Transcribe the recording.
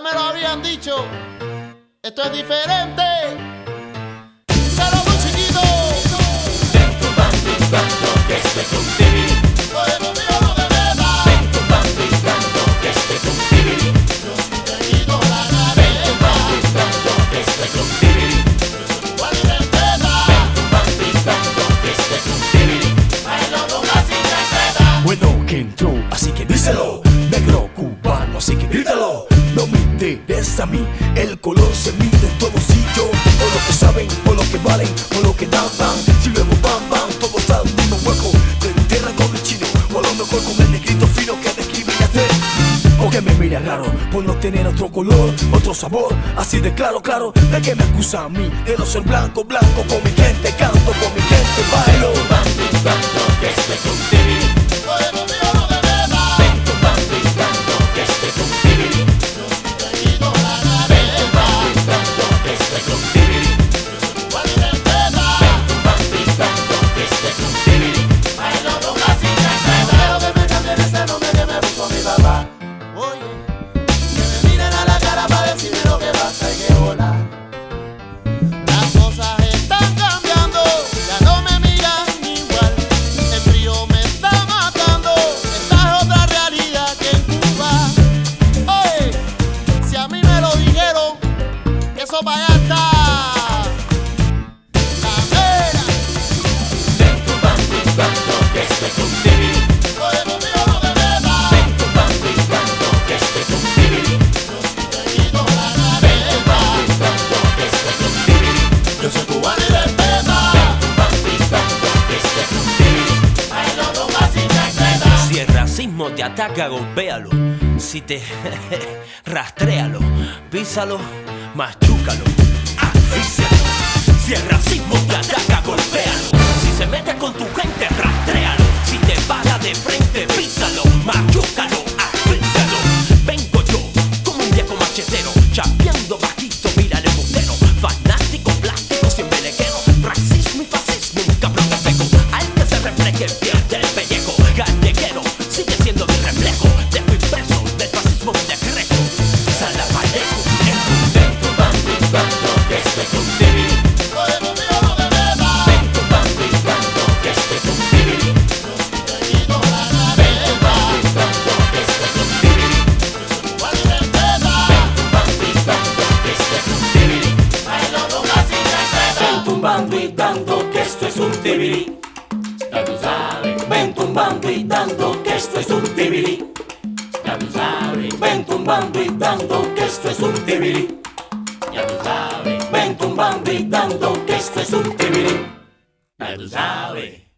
Ya me lo habían dicho, esto es diferente. Díselo muy chiquito. Ven tumbando y dando que esto es un tibiri. Oye, conmigo no te metas. Ven tumbando y dando que esto es un tibiri. Yo sí te quito la Ven cabeza. tumbando y dando que esto es un tibiri. Igual y respeta. Ven tumbando y dando que esto es un tibiri. Bailo con así respeta. Bueno que entró, así que díselo. Negro cubano, así que grítalo. No me interesa a mí, el color se mide en todo sitio. O lo que saben, o lo que valen, o lo que dan, van. Si luego van, van, todos dan un mismo hueco. Te entierran con el chino, o a lo mejor con el negrito fino que de aquí viene a hacer. O que me mira raro, por no tener otro color, otro sabor. Así de claro, claro, de que me acusa a mí de no ser blanco, blanco. Con mi gente canto, con mi gente bailo. Tumbando y dando que esto es un tibiri. Oye, conmigo no te metas. Ven tumbando y dando que esto es un tibiri. Yo sí te quito la Ven cabeza. tumbando y dando que esto es un tibiri. Igual y respeta. Ven tumbando y dando que esto es un tibiri. Bailo con así respeta. Quiero que me cambien ese nombre que me puso mi papá. Oye, que me miren a la cara para decirme lo que pasa y que volar. Las cosas están cambiando, ya no me miran igual. El frío me está matando, esta es otra realidad que en Cuba. Oye, si a mí me lo dijeron, que eso para allá está. La vera. Ven tumbando y dando que esto es un tibiri. Oye, conmigo no te metas. Ven tumbando y dando que esto es un tibiri. Te quito la Ven cabeza. tumbando y dando que esto es un tibiri. Yo soy cubano y respeta. Ven tumbando y dando que esto es un tibiri. Bailo con así respeta. Si el racismo te ataca, golpéalo. Si te rastréalo, písalo, machúcalo, asfíxialo. Si el racismo te ataca, golpéalo. Si se mete con tu gente, rastréalo. Si te para de frente, písalo, machúcalo, asfíxialo. Vengo yo, como un viejo machetero, chapeando bajito, mira el embustero. Fanático, plástico, siempre leguero. Racismo y fascismo, un cabrón de peco. Al que se refleje, pierde el pellejo. Galleguero, sigue siendo mi reflejo. Dejo impreso del fascismo mi decreto. Salamarejo, Ven tumbando y dando que esto es un tibiri. Oye, conmigo no te metas. Ven tumbando y dando que esto es un tibiri. Te quito la Ven cabeza. tumbando y dando que esto es un tibiri. Igual y respeta. Ven tumbando y dando que esto es un tibiri. Bailo con así respeta. Ven tumbando y dando que esto es un tibiri. Ya tú sabes. Ven tumbando y dando que esto es un tibiri. Ya tú sabes. Ven tumbando y dando que esto es un tibiri. Ya tú sabes. Ven tumbando y dando que esto es un tibiri. Ya tú sabes.